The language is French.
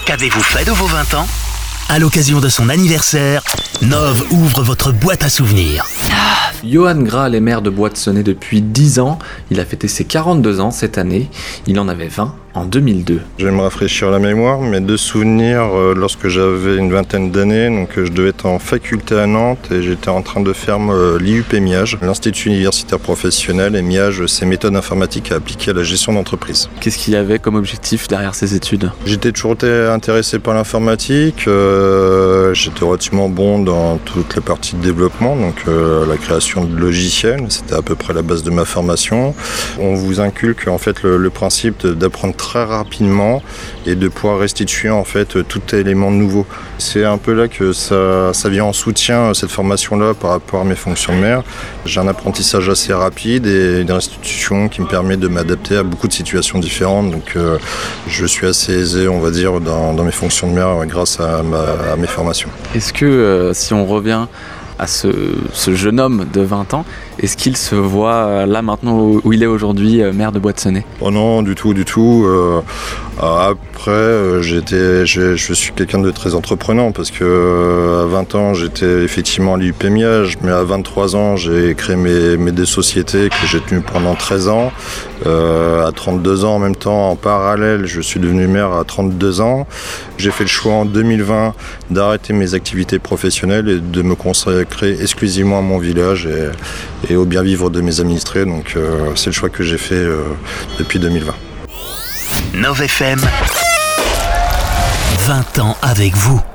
Qu'avez-vous fait de vos 20 ans ? À l'occasion de son anniversaire, Nov ouvre votre boîte à souvenirs. Johan Graal est maire de Boîte-Cenay depuis 10 ans. Il a fêté ses 42 ans cette année. Il en avait 20 en 2002. Je vais me rafraîchir la mémoire, mais de souvenirs lorsque j'avais une vingtaine d'années, donc je devais être en faculté à Nantes et j'étais en train de faire l'IUP Miage, l'Institut universitaire professionnel, et Miage, c'est méthodes informatiques à appliquer à la gestion d'entreprise. Qu'est-ce qu'il y avait comme objectif derrière ces études ? J'étais toujours intéressé par l'informatique, j'étais relativement bon dans toutes les parties de développement, donc la création de logiciels, c'était à peu près la base de ma formation. On vous inculque en fait le principe d'apprendre très rapidement et de pouvoir restituer en fait tout élément nouveau. C'est un peu là que ça vient en soutien, cette formation-là, par rapport à mes fonctions de maire. J'ai un apprentissage assez rapide et une restitution qui me permet de m'adapter à beaucoup de situations différentes. Donc je suis assez aisé, on va dire, dans mes fonctions de maire grâce à mes formations. Est-ce que si on revient à ce jeune homme de 20 ans, est-ce qu'il se voit là maintenant où il est aujourd'hui, maire de Boîte-Cenay ? Oh non, du tout. Après, je suis quelqu'un de très entreprenant parce que à 20 ans, j'étais effectivement à l'IUP Miage, mais à 23 ans, j'ai créé mes deux sociétés que j'ai tenues pendant 13 ans. À 32 ans, en même temps, en parallèle, je suis devenu maire à 32 ans. J'ai fait le choix en 2020 d'arrêter mes activités professionnelles et de me consacrer exclusivement à mon village et au bien vivre de mes administrés. Donc c'est le choix que j'ai fait depuis 2020. Nov FM, 20 ans avec vous.